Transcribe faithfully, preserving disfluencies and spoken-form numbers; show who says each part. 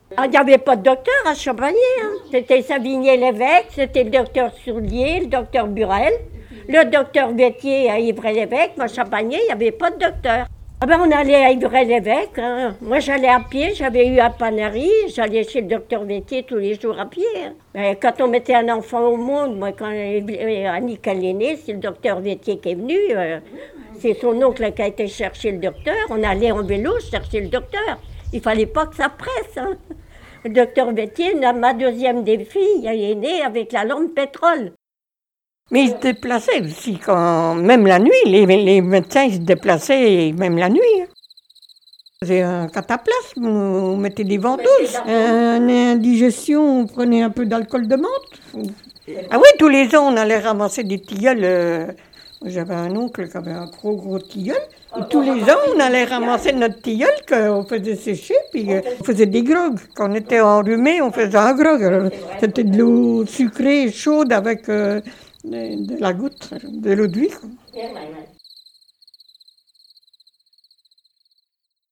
Speaker 1: Ah, il n'y avait pas de docteur à Champagny. Hein. C'était Savigny-l'Évêque, c'était le docteur Soulier, le docteur Burel, le docteur Vétier à Ivray-l'Évêque. Moi, à Champagny, il n'y avait pas de docteur. Ah ben, on allait à Ivray-l'Évêque. Hein. Moi, j'allais à pied, j'avais eu à Panery, j'allais chez le docteur Vétier tous les jours à pied. Hein. Ben, quand on mettait un enfant au monde, moi, quand Annick elle est née, c'est le docteur Vétier qui est venu. Euh, c'est son oncle qui a été chercher le docteur. On allait en vélo chercher le docteur. Il fallait pas que ça presse. Hein. Le docteur Vétier, ma deuxième des filles, elle est née avec la lampe pétrole.
Speaker 2: Mais ils se déplaçaient aussi, quand, même la nuit. Les, les médecins ils se déplaçaient même la nuit. C'est un cataplasme, on mettait des ventouses. Une indigestion, on prenait un peu d'alcool de menthe. Ah oui, tous les ans, on allait ramasser des tilleuls. Euh, j'avais un oncle qui avait un gros, gros tilleul. Et tous les ans, on allait ramasser notre tilleul qu'on faisait sécher, puis euh, on faisait des grogues. Quand on était enrhumé, on faisait un grog. Alors, c'était de l'eau sucrée, chaude, avec euh, de, de la goutte, de l'eau de vie.